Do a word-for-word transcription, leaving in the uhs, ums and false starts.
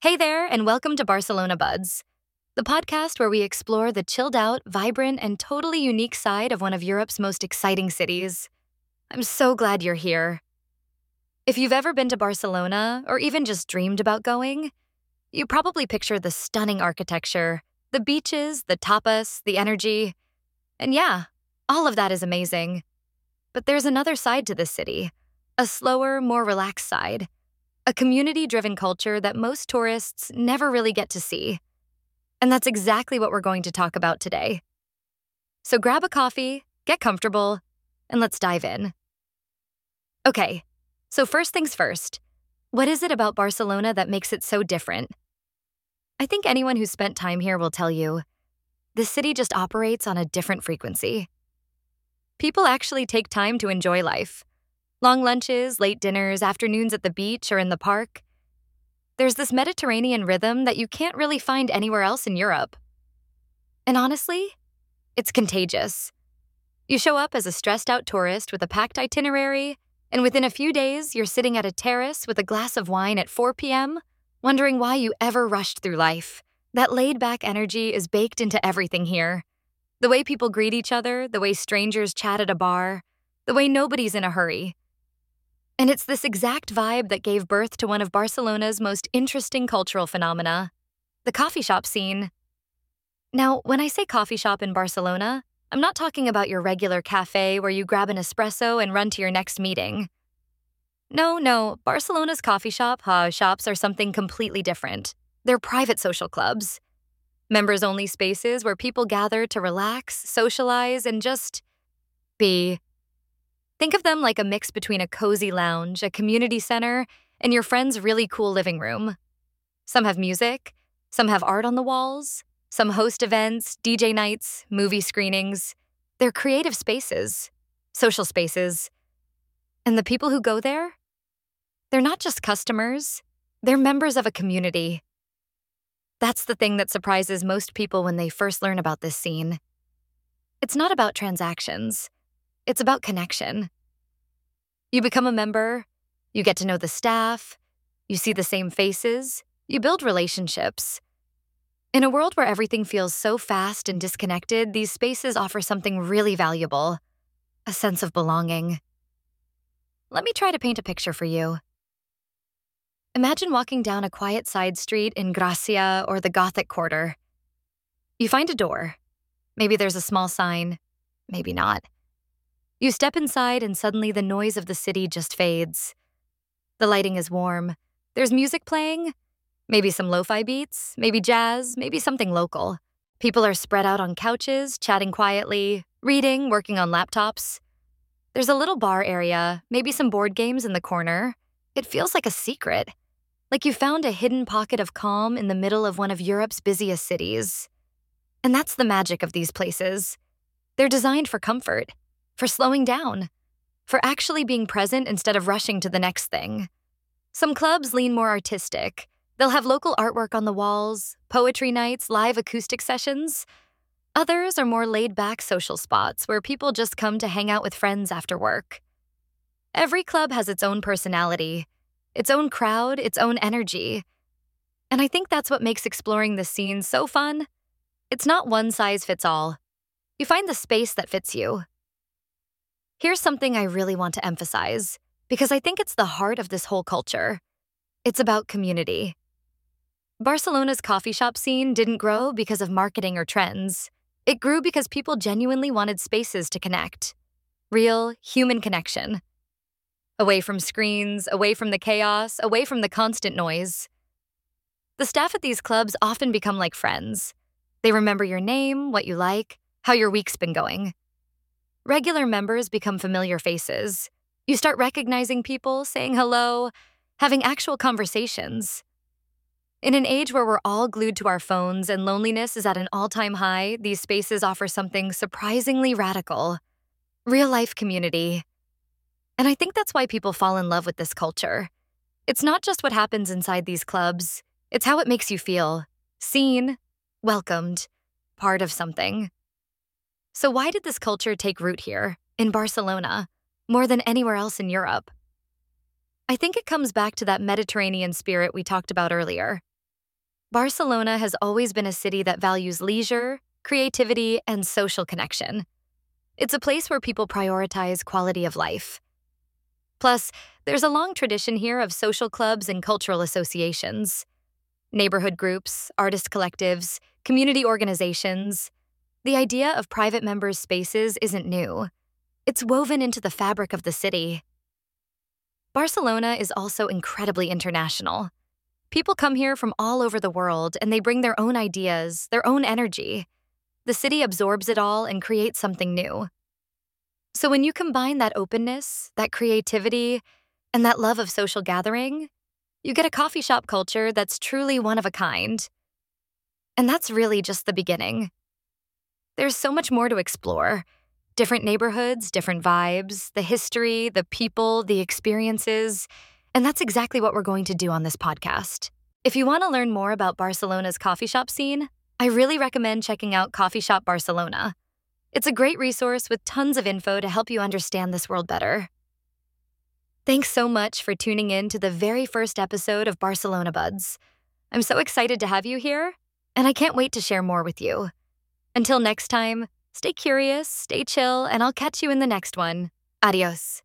Hey there, and welcome to Barcelona Buds, the podcast where we explore the chilled out, vibrant, and totally unique side of one of Europe's most exciting cities. I'm so glad you're here. If you've ever been to Barcelona, or even just dreamed about going, you probably picture the stunning architecture, the beaches, the tapas, the energy. And yeah, all of that is amazing. But there's another side to this city, a slower, more relaxed side. A community-driven culture that most tourists never really get to see. And that's exactly what we're going to talk about today. So grab a coffee, get comfortable, and let's dive in. Okay, so first things first, what is it about Barcelona that makes it so different? I think anyone who's spent time here will tell you, this city just operates on a different frequency. People actually take time to enjoy life. Long lunches, late dinners, afternoons at the beach or in the park. There's this Mediterranean rhythm that you can't really find anywhere else in Europe. And honestly, it's contagious. You show up as a stressed-out tourist with a packed itinerary, and within a few days, you're sitting at a terrace with a glass of wine at four p.m., wondering why you ever rushed through life. That laid-back energy is baked into everything here. The way people greet each other, the way strangers chat at a bar, the way nobody's in a hurry. And it's this exact vibe that gave birth to one of Barcelona's most interesting cultural phenomena, the coffee shop scene. Now, when I say coffee shop in Barcelona, I'm not talking about your regular cafe where you grab an espresso and run to your next meeting. No, no, Barcelona's coffee shop uh, shops are something completely different. They're private social clubs. Members-only spaces where people gather to relax, socialize, and just be. Think of them like a mix between a cozy lounge, a community center, and your friend's really cool living room. Some have music, some have art on the walls, some host events, D J nights, movie screenings. They're creative spaces, social spaces. And the people who go there? They're not just customers, they're members of a community. That's the thing that surprises most people when they first learn about this scene. It's not about transactions. It's about connection. You become a member, you get to know the staff, you see the same faces, you build relationships. In a world where everything feels so fast and disconnected, these spaces offer something really valuable, a sense of belonging. Let me try to paint a picture for you. Imagine walking down a quiet side street in Gracia or the Gothic Quarter. You find a door. Maybe there's a small sign, maybe not. You step inside and suddenly the noise of the city just fades. The lighting is warm. There's music playing, maybe some lo-fi beats, maybe jazz, maybe something local. People are spread out on couches, chatting quietly, reading, working on laptops. There's a little bar area, maybe some board games in the corner. It feels like a secret, like you found a hidden pocket of calm in the middle of one of Europe's busiest cities. And that's the magic of these places. They're designed for comfort. For slowing down, for actually being present instead of rushing to the next thing. Some clubs lean more artistic. They'll have local artwork on the walls, poetry nights, live acoustic sessions. Others are more laid-back social spots where people just come to hang out with friends after work. Every club has its own personality, its own crowd, its own energy. And I think that's what makes exploring this scene so fun. It's not one size fits all. You find the space that fits you. Here's something I really want to emphasize, because I think it's the heart of this whole culture. It's about community. Barcelona's coffee shop scene didn't grow because of marketing or trends. It grew because people genuinely wanted spaces to connect. Real, human connection. Away from screens, away from the chaos, away from the constant noise. The staff at these clubs often become like friends. They remember your name, what you like, how your week's been going. Regular members become familiar faces. You start recognizing people, saying hello, having actual conversations. In an age where we're all glued to our phones and loneliness is at an all-time high, these spaces offer something surprisingly radical. Real-life community. And I think that's why people fall in love with this culture. It's not just what happens inside these clubs, it's how it makes you feel. Seen, welcomed, part of something. So why did this culture take root here, in Barcelona, more than anywhere else in Europe? I think it comes back to that Mediterranean spirit we talked about earlier. Barcelona has always been a city that values leisure, creativity, and social connection. It's a place where people prioritize quality of life. Plus, there's a long tradition here of social clubs and cultural associations. Neighborhood groups, artist collectives, community organizations. The idea of private members' spaces isn't new. It's woven into the fabric of the city. Barcelona is also incredibly international. People come here from all over the world, and they bring their own ideas, their own energy. The city absorbs it all and creates something new. So when you combine that openness, that creativity, and that love of social gathering, you get a coffee shop culture that's truly one of a kind. And that's really just the beginning. There's so much more to explore. Different neighborhoods, different vibes, the history, the people, the experiences, and that's exactly what we're going to do on this podcast. If you want to learn more about Barcelona's coffee shop scene, I really recommend checking out Coffee Shop Barcelona. It's a great resource with tons of info to help you understand this world better. Thanks so much for tuning in to the very first episode of Barcelona Buds. I'm so excited to have you here, and I can't wait to share more with you. Until next time, stay curious, stay chill, and I'll catch you in the next one. Adios.